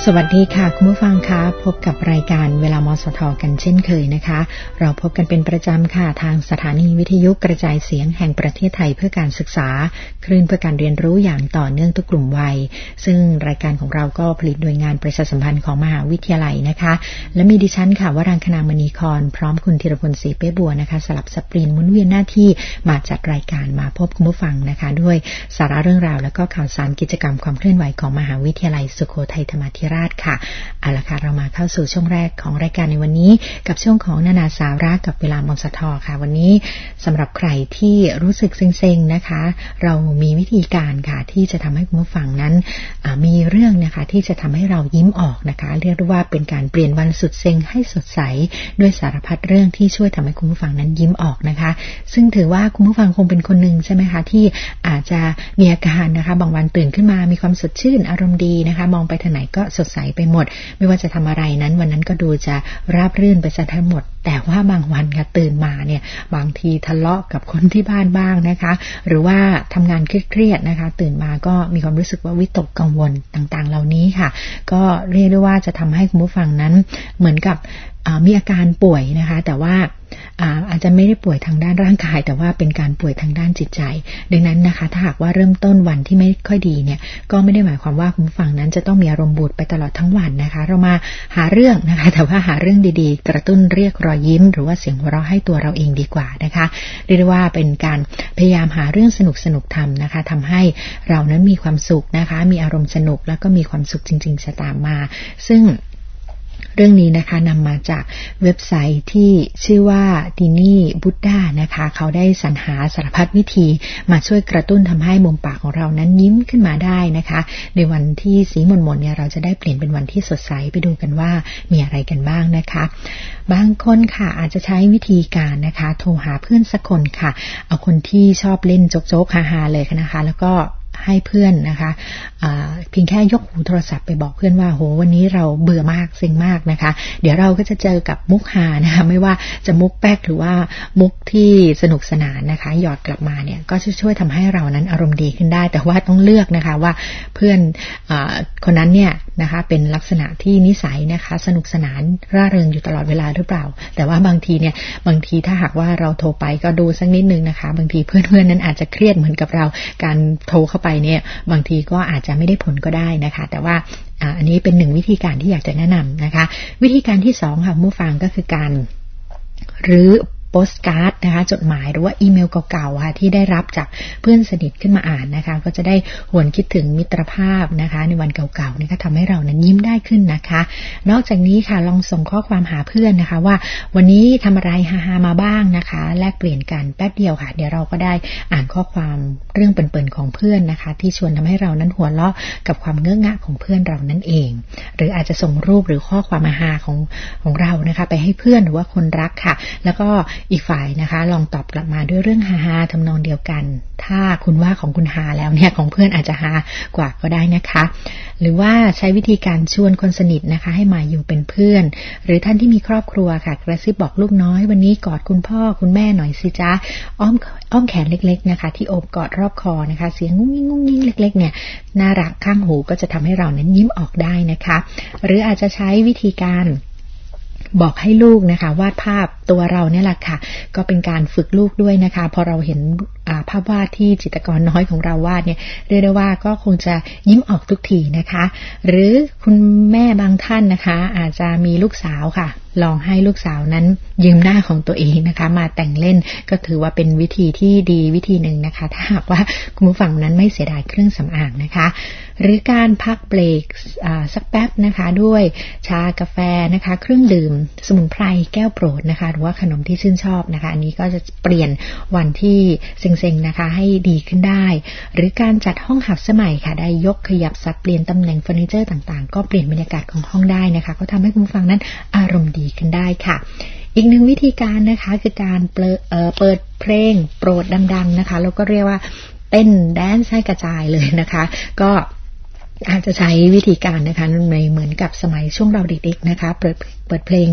สวัสดีค่ะคุณผู้ฟังคะพบกับรายการเวลามสทกันเช่นเคยนะคะเราพบกันเป็นประจำค่ะทางสถานีวิทยุกระจายเสียงแห่งประเทศไทยเพื่อการศึกษาคลื่นเพื่อการเรียนรู้อย่างต่อเนื่องทุกกลุ่มวัยซึ่งรายการของเราก็ผลิตโดยงานประชาสัมพันธ์ของมหาวิทยาลัยนะคะและมีดิฉันค่ะวรังคณามณีครพร้อมคุณธีรพลศรีเป้บัวนะคะสลับสับเปลี่ยนหมุนเวียนหน้าที่มาจัดรายการมาพบคุณผู้ฟังนะคะด้วยสาระเรื่องราวและก็ข่าวสารกิจกรรมความเคลื่อนไหวของมหาวิทยาลัยสุโขทัยธรรมาธิราชค่ะเอาล่ะค่ะเรามาเข้าสู่ช่วงแรกของรายการในวันนี้กับช่วงของนานาสาระกับเวลามสทค่ะวันนี้สำหรับใครที่รู้สึกเซ็งๆนะคะเรามีวิธีการค่ะที่จะทำให้คุณผู้ฟังนั้นมีเรื่องนะคะที่จะทำให้เรายิ้มออกนะคะเรียกได้ว่าเป็นการเปลี่ยนวันสุดเซ็งให้สดใสด้วยสารพัดเรื่องที่ช่วยทำให้คุณผู้ฟังนั้นยิ้มออกนะคะซึ่งถือว่าคุณผู้ฟังคงเป็นคนหนึ่งใช่ไหมคะที่อาจจะมีอาการนะคะบางวันตื่นขึ้นมามีความสดชื่นอารมณ์ดีนะคะมองไปทางไหนก็สดใสไปหมดไม่ว่าจะทำอะไรนั้นวันนั้นก็ดูจะราบรื่นไปซะทั้งหมดแต่ว่าบางวันค่ะตื่นมาเนี่ยบางทีทะเลาะกับคนที่บ้านบ้างนะคะหรือว่าทำงานเครียดๆนะคะตื่นมาก็มีความรู้สึกว่าวิตกกังวลต่างๆเหล่านี้ค่ะก็เรียกได้ว่าจะทำให้คุณผู้ฟังนั้นเหมือนกับมีอาการป่วยนะคะแต่ว่าอาจจะไม่ได้ป่วยทางด้านร่างกายแต่ว่าเป็นการป่วยทางด้านจิตใจดังนั้นนะคะถ้าหากว่าเริ่มต้นวันที่ไม่ค่อยดีเนี่ยก็ไม่ได้หมายความว่าคุณผู้ฟังนั้นจะต้องมีอารมณ์บูดไปตลอดทั้งวันนะคะเรามาหาเรื่องนะคะแต่ว่าหาเรื่องดีๆกระตุ้นเรียกรอยยิ้มหรือว่าเสียงหัวเราะให้ตัวเราเองดีกว่านะคะเรียกได้ว่าเป็นการพยายามหาเรื่องสนุกๆทำนะคะทำให้เรานั้นมีความสุขนะคะมีอารมณ์สนุกแล้วก็มีความสุขจริงๆจะตามมาซึ่งเรื่องนี้นะคะนำมาจากเว็บไซต์ที่ชื่อว่าดินี่บุดดานะคะเขาได้สรรหาสารพัดวิธีมาช่วยกระตุ้นทำให้มุมปากของเรานั้นยิ้มขึ้นมาได้นะคะในวันที่สีหม่นๆเนี่ยเราจะได้เปลี่ยนเป็นวันที่สดใสไปดูกันว่ามีอะไรกันบ้างนะคะบางคนค่ะอาจจะใช้วิธีการนะคะโทรหาเพื่อนสักคนค่ะเอาคนที่ชอบเล่นโจ๊กๆฮาๆเลยนะคะแล้วก็ให้เพื่อนนะคะเพียงแค่ยกหูโทรศัพท์ไปบอกเพื่อนว่าโหวันนี้เราเบื่อมากเซ็งมากนะคะเดี๋ยวเราก็จะเจอกับมุกฮานะคะไม่ว่าจะมุกแป๊กหรือว่ามุกที่สนุกสนานนะคะหยอดกลับมาเนี่ยก็จะช่วยทำให้เรานั้นอารมณ์ดีขึ้นได้แต่ว่าต้องเลือกนะคะว่าเพื่อนคนนั้นเนี่ยนะคะเป็นลักษณะที่นิสัยนะคะสนุกสนานร่าเริงอยู่ตลอดเวลาหรือเปล่าแต่ว่าบางทีถ้าหากว่าเราโทรไปก็ดูสักนิดนึงนะคะบางทีเพื่อนนั้นอาจจะเครียดเหมือนกับเราการโทรเข้าไปเนี่ยบางทีก็อาจจะไม่ได้ผลก็ได้นะคะแต่ว่าอันนี้เป็นหนึ่งวิธีการที่อยากจะแนะนำนะคะวิธีการที่2ค่ะผู้ฟังก็คือการรื้อโปสการ์ดนะคะจดหมายหรือว่าอีเมลเก่าๆค่ะที่ได้รับจากเพื่อนสนิทขึ้นมาอ่านนะคะก็จะได้หวนคิดถึงมิตรภาพนะคะในวันเก่าๆนี่ก็ทำให้เรานั้นยิ้มได้ขึ้นนะคะนอกจากนี้ค่ะลองส่งข้อความหาเพื่อนนะคะว่าวันนี้ทำอะไรฮาๆมาบ้างนะคะแลกเปลี่ยนกันแป๊บเดียวค่ะเดี๋ยวเราก็ได้อ่านข้อความเรื่องเปิ่นๆของเพื่อนนะคะที่ชวนทำให้เรานั้นหัวเราะกับความเงอะงะของเพื่อนเรานั่นเองหรืออาจจะส่งรูปหรือข้อความฮาของเรานะคะไปให้เพื่อนหรือว่าคนรักค่ะแล้วก็อีกฝ่ายนะคะลองตอบกลับมาด้วยเรื่องฮาๆทำนองเดียวกันถ้าคุณว่าของคุณฮาแล้วเนี่ยของเพื่อนอาจจะฮากว่าก็ได้นะคะหรือว่าใช้วิธีการชวนคนสนิทนะคะให้มาอยู่เป็นเพื่อนหรือท่านที่มีครอบครัวค่ะกระซิบบอกลูกน้อยวันนี้กอดคุณพ่อคุณแม่หน่อยสิจ๊ะอ้อมแขนเล็กๆนะคะที่โอบกอดรอบคอนะคะเสียงงุ้งงิ้งเล็กๆเนี่ยน่ารักข้างหูก็จะทำให้เรานั้นยิ้มออกได้นะคะหรืออาจจะใช้วิธีการบอกให้ลูกนะคะวาดภาพตัวเราเนี่ยแหละค่ะก็เป็นการฝึกลูกด้วยนะคะพอเราเห็นภาพวาดที่จิตรกรน้อยของเราวาดเนี่ยเรียกได้ว่าก็คงจะยิ้มออกทุกทีนะคะหรือคุณแม่บางท่านนะคะอาจจะมีลูกสาวค่ะลองให้ลูกสาวนั้นยืมหน้าของตัวเองนะคะมาแต่งเล่นก็ถือว่าเป็นวิธีที่ดีวิธีหนึ่งนะคะถ้าหากว่าคุณผู้ฟังนั้นไม่เสียดายเครื่องสำอางนะคะหรือการพักเบรกสักแป๊บนะคะด้วยชากาแฟนะคะเครื่องดื่มสมุนไพรแก้วโปรดนะคะหรือว่าขนมที่ชื่นชอบนะคะอันนี้ก็จะเปลี่ยนวันที่เซ็งๆนะคะให้ดีขึ้นได้หรือการจัดห้องหับสมัยค่ะได้ยกขยับสับเปลี่ยนตำแหน่งเฟอร์นิเจอร์ต่างๆก็เปลี่ยนบรรยากาศของห้องได้นะคะก็ทำให้คุณผู้ฟังนั้นอารมณ์ดีขึ้นได้ค่ะอีกหนึ่งวิธีการนะคะคือการเปิดเพลงโปรดดังๆนะคะแล้วก็เรียกว่าเต้นแดนซ์ให้กระจายเลยนะคะก็อาจจะใช้วิธีการนะคะเหมือนกับสมัยช่วงเราเด็กๆนะคะเปิดเพลง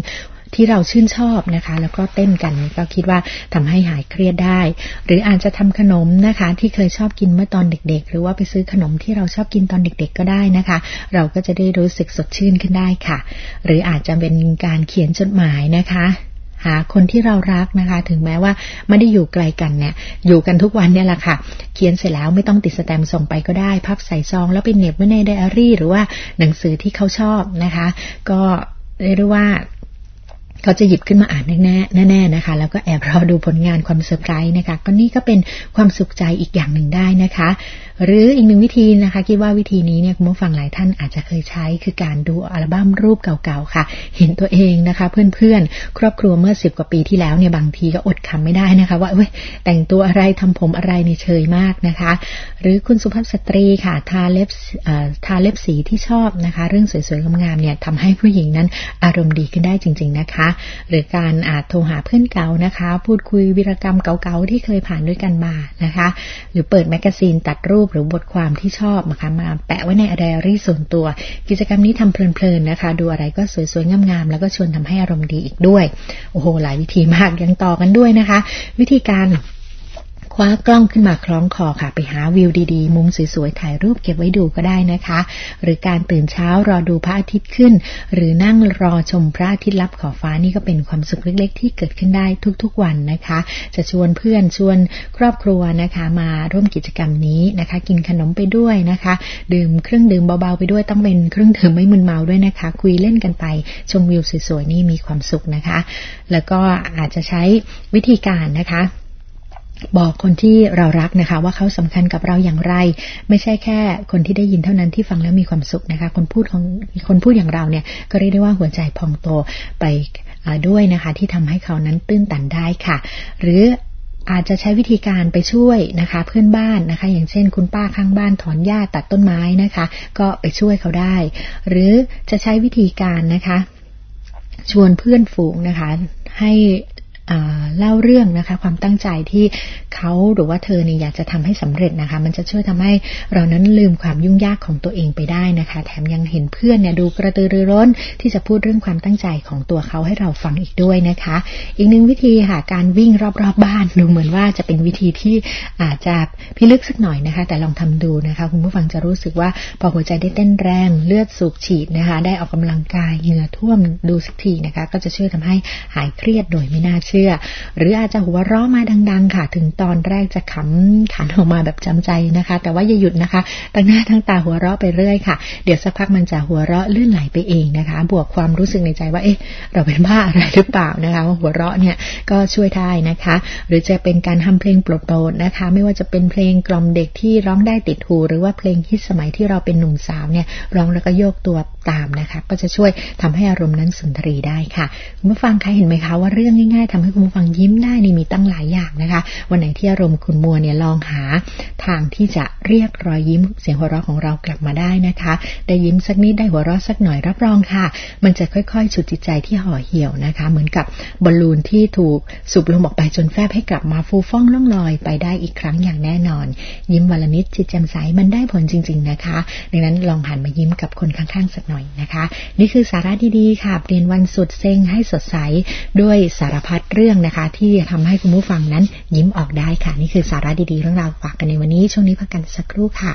ที่เราชื่นชอบนะคะแล้วก็เต้นกันก็คิดว่าทำให้หายเครียดได้หรืออาจจะทำขนมนะคะที่เคยชอบกินเมื่อตอนเด็กๆหรือว่าไปซื้อขนมที่เราชอบกินตอนเด็กๆก็ได้นะคะเราก็จะได้รู้สึกสดชื่นขึ้นได้ค่ะหรืออาจจะเป็นการเขียนจดหมายนะคะหาคนที่เรารักนะคะถึงแม้ว่าไม่ได้อยู่ไกลกันเนี่ยอยู่กันทุกวันเนี่ยแหละค่ะเขียนเสร็จแล้วไม่ต้องติดสแตมป์ส่งไปก็ได้พับใส่ซองแล้วไปเหน็บไว้ในไดอารี่หรือว่าหนังสือที่เขาชอบนะคะก็เรียกได้ว่าเขาจะหยิบขึ้นมาอ่านแน่ๆนะคะแล้วก็แอบรอดูผลงานความเซอร์ไพรส์นะคะก็นี่ก็เป็นความสุขใจอีกอย่างหนึ่งได้นะคะหรืออีกหนึ่งวิธีนะคะคิดว่าวิธีนี้เนี่ยคุณผู้ฟังหลายท่านอาจจะเคยใช้คือการดูอัลบั้มรูปเก่าๆค่ะเห็นตัวเองนะคะเพื่อนๆครอบครัวเมื่อ10กว่าปีที่แล้วเนี่ยบางทีก็อดขำไม่ได้นะคะว่าแต่งตัวอะไรทำผมอะไรนี่เชยมากนะคะหรือคุณสุภาพสตรีค่ะทาเล็บสีที่ชอบนะคะเรื่องสวยๆงามๆเนี่ยทำให้ผู้หญิงนั้นอารมณ์ดีขึ้นได้จริงๆนะคะหรือการโทรหาเพื่อนเก่านะคะพูดคุยวีรกรรมเก่าๆที่เคยผ่านด้วยกันมานะคะหรือเปิดแมกกาซีนตัดรูปหรือบทความที่ชอบนะคะมาแปะไว้ในไดอารี่ส่วนตัวกิจกรรมนี้ทำเพลินๆนะคะดูอะไรก็สวยๆงามๆแล้วก็ชวนทำให้อารมณ์ดีอีกด้วยโอ้โหหลายวิธีมากยังต่อกันด้วยนะคะวิธีการคว้ากล้องขึ้นมาคล้องคอค่ะไปหาวิวดีๆมุมสวยๆถ่ายรูปเก็บไว้ดูก็ได้นะคะหรือการตื่นเช้ารอดูพระอาทิตย์ขึ้นหรือนั่งรอชมพระอาทิตย์ลับขอบฟ้านี่ก็เป็นความสุขเล็กๆที่เกิดขึ้นได้ทุกๆวันนะคะจะชวนเพื่อนชวนครอบครัวนะคะมาร่วมกิจกรรมนี้นะคะกินขนมไปด้วยนะคะดื่มเครื่องดื่มเบาๆไปด้วยต้องเป็นเครื่องดื่มไม่มึนเมาด้วยนะคะคุยเล่นกันไปชมวิวสวยๆนี่มีความสุขนะคะแล้วก็อาจจะใช้วิธีการนะคะบอกคนที่เรารักนะคะว่าเขาสำคัญกับเราอย่างไรไม่ใช่แค่คนที่ได้ยินเท่านั้นที่ฟังแล้วมีความสุขนะคะคนพูดอย่างเราเนี่ยก็เรียกได้ว่าหัวใจพองโตไปด้วยนะคะที่ทำให้เขานั้นตื้นตันได้ค่ะหรืออาจจะใช้วิธีการไปช่วยนะคะเพื่อนบ้านนะคะอย่างเช่นคุณป้าข้างบ้านถอนหญ้าตัดต้นไม้นะคะก็ไปช่วยเขาได้หรือจะใช้วิธีการนะคะชวนเพื่อนฝูงนะคะให้เล่าเรื่องนะคะความตั้งใจที่เขาหรือว่าเธอเนี่ยอยากจะทำให้สำเร็จนะคะมันจะช่วยทำให้เรานั้นลืมความยุ่งยากของตัวเองไปได้นะคะแถมยังเห็นเพื่อนเนี่ยดูกระตือรือร้นที่จะพูดเรื่องความตั้งใจของตัวเขาให้เราฟังอีกด้วยนะคะอีกหนึ่งวิธีค่ะการวิ่งรอบๆบ้านดูเหมือนว่าจะเป็นวิธีที่อาจจะพิลึกสักหน่อยนะคะแต่ลองทำดูนะคะคุณผู้ฟังจะรู้สึกว่าพอหัวใจได้เต้นแรงเลือดสูบฉีดนะคะได้ออกกำลังกายเหงื่อท่วมดูสักทีนะคะก็จะช่วยทำให้หายเครียดโดยไม่น่าเชื่อหรืออาจจะหัวเราะมาดังๆค่ะถึงตอนแรกจะขำขันออกมาแบบจำใจนะคะแต่ว่าอย่าหยุดนะคะตั้งหน้าตั้งตาหัวเราะไปเรื่อยค่ะเดี๋ยวสักพักมันจะหัวเราะลื่นไหลไปเองนะคะบวกความรู้สึกในใจว่าเราเป็นบ้าอะไรหรือเปล่านะคะหัวเราะเนี่ยก็ช่วยได้นะคะหรือจะเป็นการทำเพลงโปรดๆนะคะไม่ว่าจะเป็นเพลงกล่อมเด็กที่ร้องได้ติดหูหรือว่าเพลงฮิตสมัยที่เราเป็นหนุ่มสาวเนี่ยร้องแล้วก็โยกตัวตามนะคะก็จะช่วยทำให้อารมณ์นั้นสุนทรีได้ค่ะคุณผู้ฟังคะเห็นไหมคะว่าเรื่องง่ายๆทำให้คุณผู้ฟังยิ้มได้นี่มีตั้งหลายอย่างนะคะวันไหนที่อารมณ์ขุ่นมัวเนี่ยลองหาทางที่จะเรียกรอยยิ้มเสียงหัวเราะของเรากลับมาได้นะคะได้ยิ้มสักนิดได้หัวเราะสักหน่อยรับรองค่ะมันจะค่อยๆฉุดจิตใจที่ห่อเหี่ยวนะคะเหมือนกับบอลลูนที่ถูกสูบลมออกไปจนแฟบให้กลับมาฟูฟ่องล่องลอยไปได้อีกครั้งอย่างแน่นอนยิ้มวันละนิดจิตแจ่มใสมันได้ผลจริงๆนะคะดังนั้นลองหันมายิ้มกับคนข้างๆสักหน่อยนะคะนี่คือสาระดีๆค่ะเปลี่ยนวันสุดเซ็งให้สดใสด้วยสารพัดเรื่องนะคะที่ทำให้คุณผู้ฟังนั้นยิ้มออกได้ค่ะนี่คือสาระดีๆเรื่องราวฝากกันในวันนี้ช่วงนี้พักกันสักครู่ค่ะ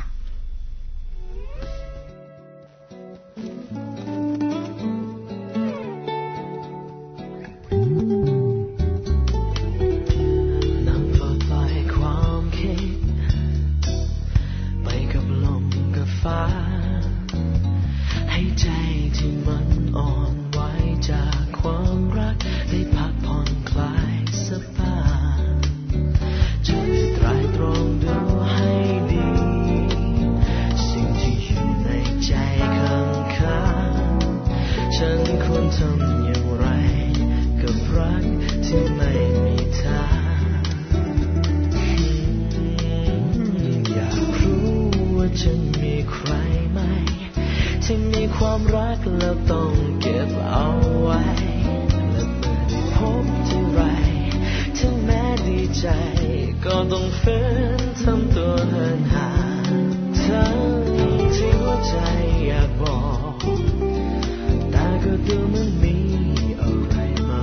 ความรักแล้วต้องเก็บเอาไว้และเมื่อได้พบทีไรถึงแม้ดีใจก็ต้องฝืนทำตัวห่างห่างทั้งที่หัวใจอยากบอกแต่ก็ดูมันมีอะไรมา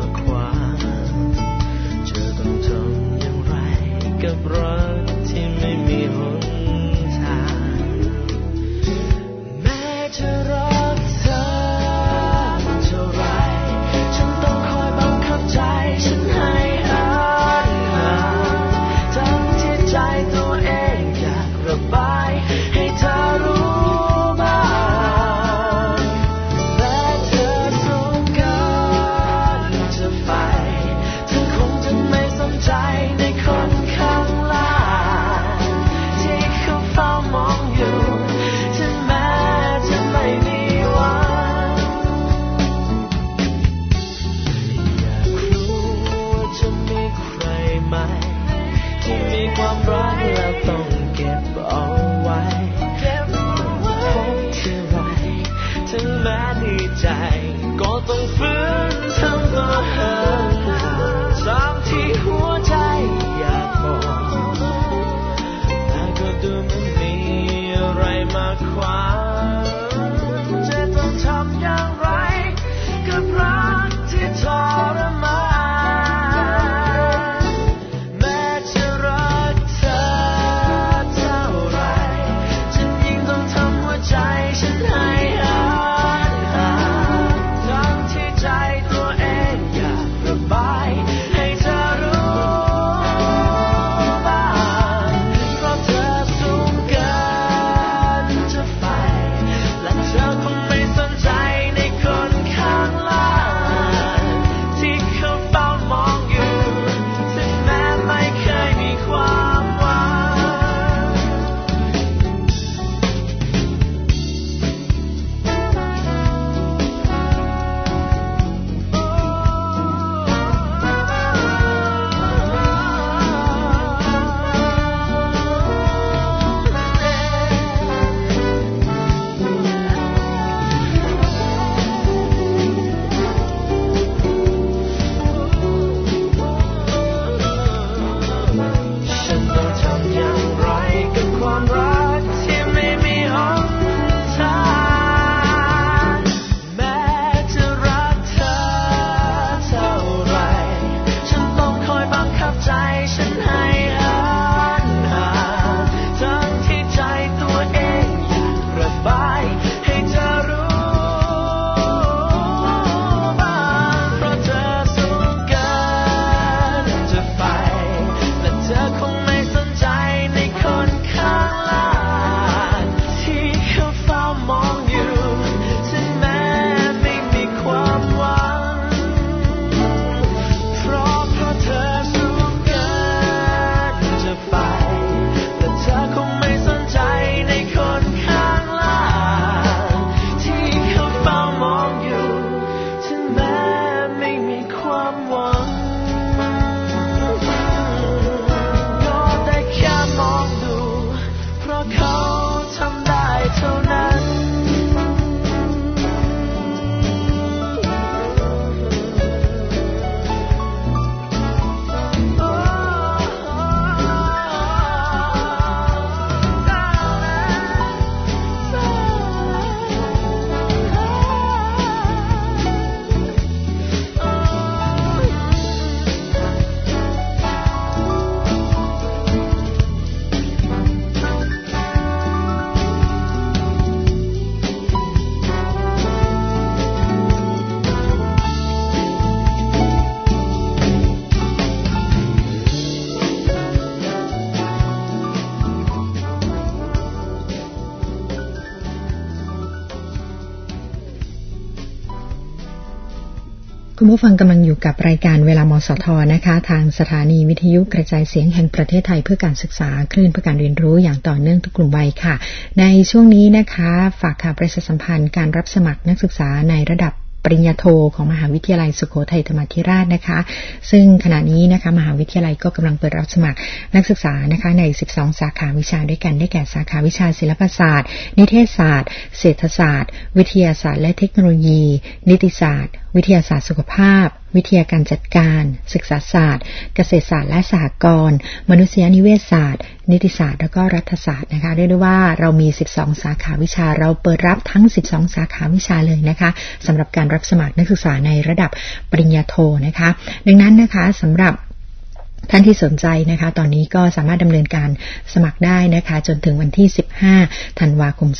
คุณผู้ฟังกำลังอยู่กับรายการเวลามสท.นะคะทางสถานีวิทยุกระจายเสียงแห่งประเทศไทยเพื่อการศึกษาคลื่นเพื่อการเรียนรู้อย่างต่อเนื่องทุกกลุ่มวัยค่ะในช่วงนี้นะคะฝากข่าวประชาสัมพันธ์การรับสมัครนักศึกษาในระดับปริญญาโทของมหาวิทยาลัยสุโขทัยธรรมาธิราชนะคะซึ่งขณะนี้นะคะมหาวิทยาลัยก็กำลังเปิดรับสมัครนักศึกษานะคะใน12สาขาวิชาด้วยกันได้แก่สาขาวิชาศิลปศาสตร์นิเทศศาสตร์เศรษฐศาสตร์วิทยาศาสตร์และเทคโนโลยีนิติศาสตร์วิทยาศาสตร์สุขภาพวิทยาการจัดการศึกษาศาสตร์เกษตรศาสตร์และสหกรณ์มนุษยนิเวศศาสตร์นิติศาสตร์และก็รัฐศาสตร์นะคะเรียกได้ว่าเรามี12สาขาวิชาเราเปิดรับทั้ง12สาขาวิชาเลยนะคะสำหรับการรับสมัครนักศึกษาในระดับปริญญาโทนะคะดังนั้นนะคะสำหรับท่านที่สนใจนะคะตอนนี้ก็สามารถดำเนินการสมัครได้นะคะจนถึงวันที่15ธันวาคม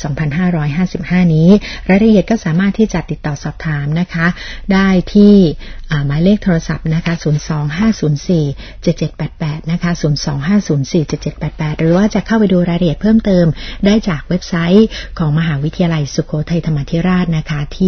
2555นี้รายละเอียดก็สามารถที่จะติดต่อสอบถามนะคะได้ที่หมายเลขโทรศัพท์นะคะ025047788นะคะ025047788หรือว่าจะเข้าไปดูรายละเอียดเพิ่มเติมได้จากเว็บไซต์ของมหาวิทยาลัยสุโขทัยธรรมาธิราชนะคะที่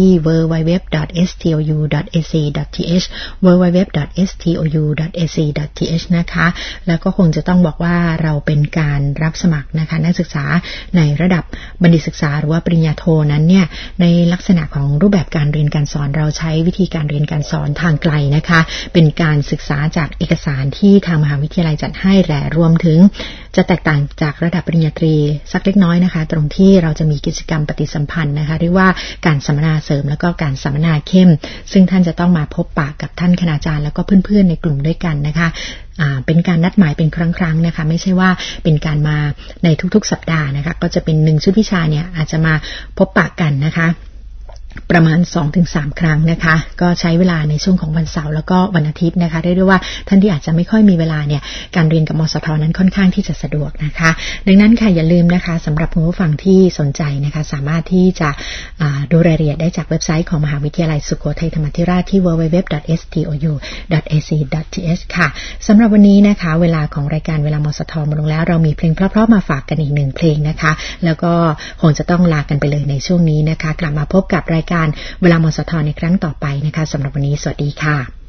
www.stou.ac.th www.stou.ac.th นะคะแล้วก็คงจะต้องบอกว่าเราเป็นการรับสมัครนะคะนักศึกษาในระดับบัณฑิตศึกษาหรือว่าปริญญาโทนั้นเนี่ยในลักษณะของรูปแบบการเรียนการสอนเราใช้วิธีการเรียนการสอนทางไกลนะคะเป็นการศึกษาจากเอกสารที่ทางมหาวิทยาลัยจัดให้และรวมถึงจะแตกต่างจากระดับปริญญาตรีสักเล็กน้อยนะคะตรงที่เราจะมีกิจกรรมปฏิสัมพันธ์นะคะเรียกว่าการสัมมนาเสริมแล้วก็การสัมมนาเข้มซึ่งท่านจะต้องมาพบปะกับท่านคณาจารย์แล้วก็เพื่อนๆในกลุ่มด้วยกันนะคะเป็นการนัดหมายเป็นครั้งๆนะคะไม่ใช่ว่าเป็นการมาในทุกๆสัปดาห์นะคะก็จะเป็น1ชุดวิชาเนี่ยอาจจะมาพบปะกันนะคะประมาณ 2-3 ครั้งนะคะก็ใช้เวลาในช่วงของวันเสาร์แล้วก็วันอาทิตย์นะคะเรียกได้ว่าท่านที่อาจจะไม่ค่อยมีเวลาเนี่ยการเรียนกับมสท.นั้นค่อนข้างที่จะสะดวกนะคะดังนั้นค่ะอย่าลืมนะคะสำหรับคุณผู้ฟังที่สนใจนะคะสามารถที่จะดูรายละเอียดได้จากเว็บไซต์ของมหาวิทยาลัยสุโขทัยธรรมาธิราชที่ www.stou.ac.th ค่ะสำหรับวันนี้นะคะเวลาของรายการเวลามสท.หมดลงแล้วเรามีเพลงเพราะๆมาฝากกันอีก1เพลงนะคะแล้วก็คงจะต้องลากันไปเลยในช่วงนี้นะคะกลับมาพบกับรายการเวลามสท.ในครั้งต่อไปนะคะสำหรับวันนี้สวัสดีค่ะ